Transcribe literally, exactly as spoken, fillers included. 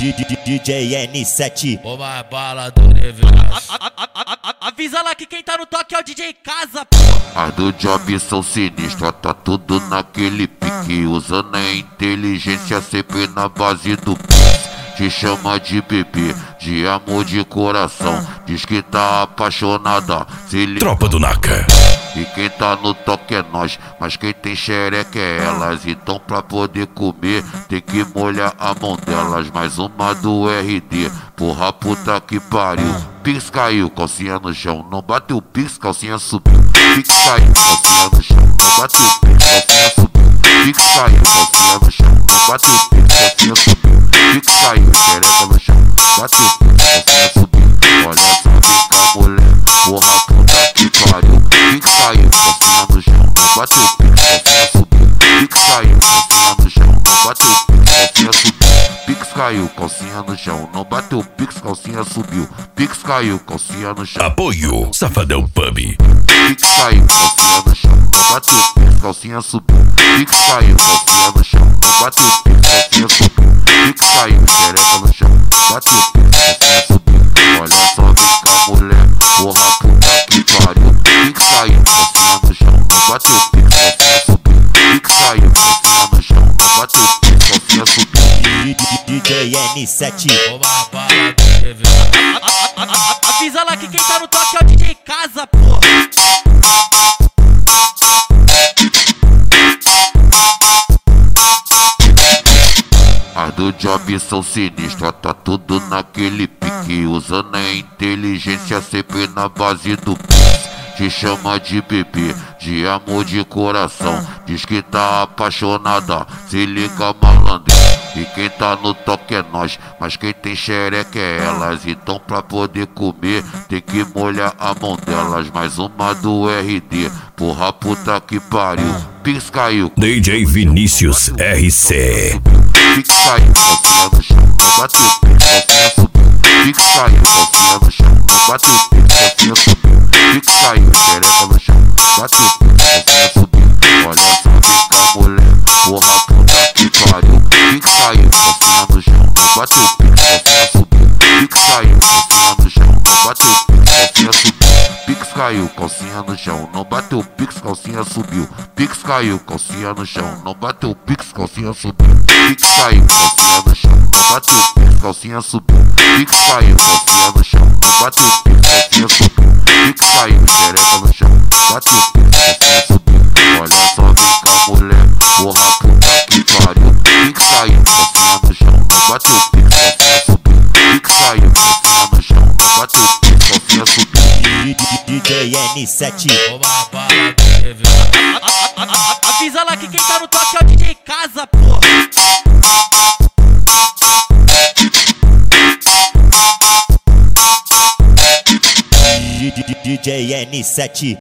D J N sete. Ô mais bala do universo. Avisa lá que quem tá no toque é o D J Casa, pô. As do job são sinistras, tá tudo naquele pique. Usando a inteligência sempre na base do pique. Te chama de bebê, de amor de coração. Diz que tá apaixonada, se liga. Tropa do Naka. E quem tá no toque é nós, mas quem tem xereca é elas. Então pra poder comer tem que molhar a mão delas. Mais uma do R D, porra puta que pariu. Pix caiu, calcinha no chão, não bateu pix, calcinha subiu. Pix caiu, calcinha no chão, não bateu pix, calcinha subiu. Pix caiu, calcinha no chão, não bateu pix, calcinha subiu. Pix caiu, xereca no chão, bateu pix, calcinha subiu. Olha só, vem cá mulher, porra puta que pariu. Pix caiu, calcinha no chão, não bateu pix, calcinha subiu. Pix caiu, calcinha no chão, não bateu pix, calcinha subiu. Pix caiu, calcinha no chão, não bateu pix, calcinha subiu. Pix caiu, calcinha no chão. Apoio Safadão Pub. Pix caiu, calcinha no chão, não bateu pix, calcinha subiu. Pix caiu, calcinha no chão, não bateu pix, calcinha subiu. Pix caiu, xereca no chão, bateu pix, calcinha subiu. Olha só, vem cá mulher, porra puta que pariu. Pix caiu, calcinha no chão, não bateu pix, calcinha subiu. Pix caiu, calcinha no chão, não bateu pix, calcinha subiu. D J N sete. Ô mais bala do universo. Avisa lá que quem tá no toque é o D J Casa, pô. As do job são sinistras, tá tudo naquele pique. Usando a inteligência sempre na base do pique. Te chama de bebê, de amor de coração. Diz que tá apaixonada, se liga malandro. E quem tá no toque é nós, mas quem tem xereca é elas. Então pra poder comer tem que molhar a mão delas. Mais uma do R D, porra puta que pariu. Pix caiu, D J Vinícius R C. Pix caiu, calcinha no chão, não bateu pix, calcinha subiu. Pix caiu, calcinha no chão, não bateu pix, calcinha subiu. Pix caiu, xereca no chão, bateu pix, calcinha subiu. Olha só, vem cá mulher, porra puta que pariu. Pix caiu, calcinha no chão, não bateu pix, calcinha subiu. Pix caiu, calcinha no chão, não bateu pix, calcinha subiu. Pix caiu, calcinha no chão, não bateu pix, calcinha subiu. Pix caiu, calcinha no chão, não bateu pix, calcinha subiu. Pix caiu, calcinha no chão, não bateu pix, calcinha subiu. Pix caiu, calcinha no chão, não bateu pix, calcinha subiu. Pix caiu, xereca no chão, bateu pix, calcinha subiu. Olha só, vem cá mulher, porra puta que pariu. Pix caiu, calcinha no chão, não bateu pix, calcinha subiu. Pix caiu, calcinha no chão, não bateu pix, calcinha subiu. D J N sete. Ô mais bala do universo. Avisa lá que quem tá no toque é o D J Casa, pô. D J N sete.